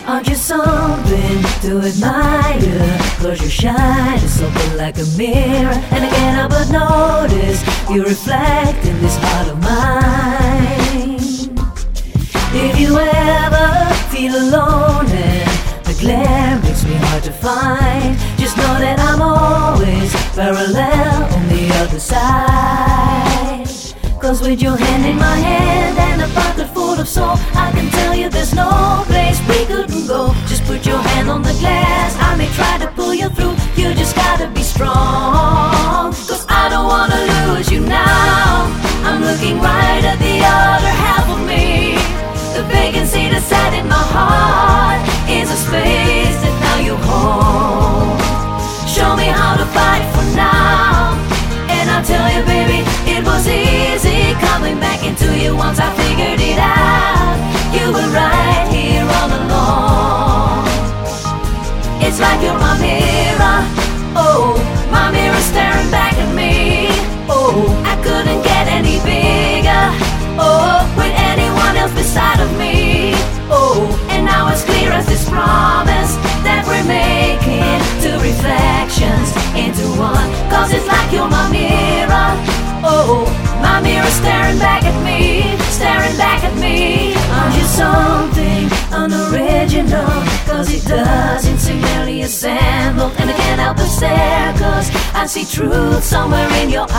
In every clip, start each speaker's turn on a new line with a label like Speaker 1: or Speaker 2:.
Speaker 1: Aren't you something to admire? Cause your shine is open like a mirror, and I can't help but notice you reflect in this heart of mine. If you ever feel alone and the glare makes me hard to find, just know that I'm always parallel on the other side. Cause with your hand in my hand and a pocket full of soul, I can tell you there's no place we couldn't go. Just put your hand on the glass, I may try to pull you through. You just gotta be strong, cause I don't wanna lose you now. I'm looking right at the other half of me. The vacancy that's sat in my heart is a space that now you hold. Show me how to fight for now, and I'll tell you baby, it was easy coming back into you once I figured it out. You were right here all along. It's like you're my mirror, oh, my mirror staring back at me. Oh, I couldn't get any bigger, oh, with anyone else beside of me. Oh, and now it's clear as this promise that we're making two reflections into one. Cause it's like you're my mirror, oh, my mirror staring back at me, staring back at me. Aren't you something unoriginal? Cause it doesn't seem nearly assembled, and I can't help but stare, cause I see truth somewhere in your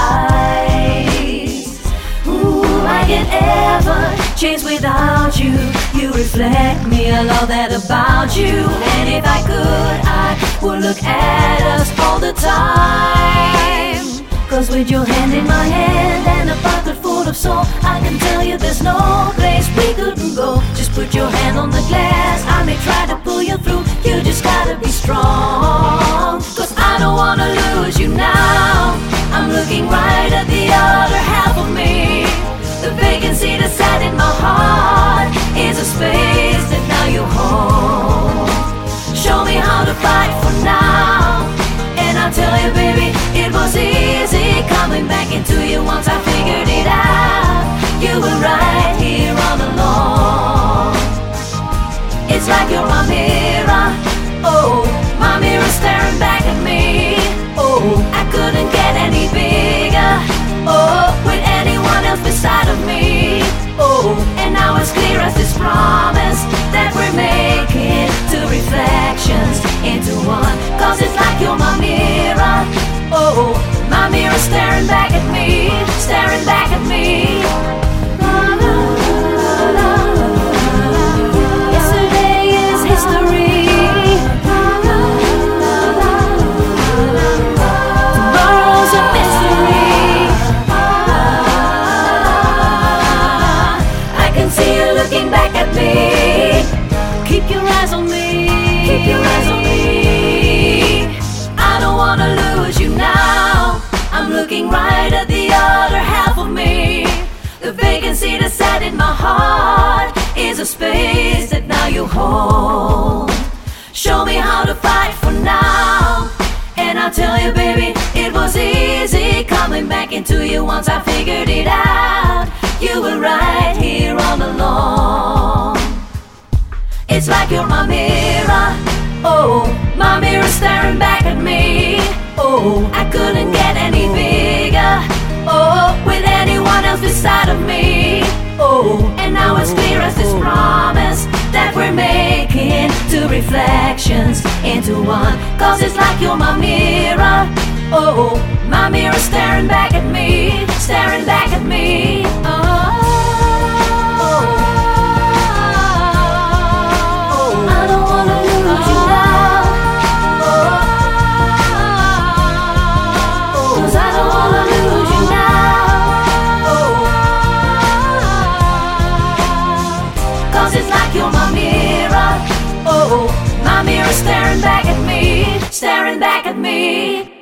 Speaker 1: eyes. Ooh, I can't ever change without you. You reflect me, I love that about you. And if I could, I would look at us all the time. Cause with your hand in my hand and a pocket full of soul, I can tell you there's no place we couldn't go. Just put your hand on the glass, I may try to pull you through. You just gotta be strong, cause I don't wanna lose you now. I'm looking right at the other half of me. The vacancy that's sat in my heart is a space that now you hold. Show me how to fight for now, and I'll tell you baby, it was easy coming back into you once I figured it out. You were right here all along. It's like you're my mirror, oh, my mirror staring back at me. Oh, I couldn't get any bigger, oh, with anyone else beside of me. Oh, and now it's clear as this promise that we're making two reflections into one. Cause it's like you're my mirror, oh, my mirror staring back at me, staring back at me. Yesterday is history, tomorrow's a mystery. I can see you looking back at me. Keep your eyes on me, keep your eyes on me. I don't wanna lose you now. I'm looking right at the other half of me. The vacancy that's sat in my heart is a space that now you hold. Show me how to fight for now, and I'll tell you baby, it was easy coming back into you once I figured it out. You were right here all along. It's like you're my mirror, oh, my mirror staring back at me. Oh, I couldn't get any bigger, oh, with anyone else beside of me. Oh, and now it's clear as this promise that we're making two reflections into one. Cause it's like you're my mirror, oh, my mirror staring back at me, staring back at me. You're my mirror, oh, my mirror staring back at me, staring back at me.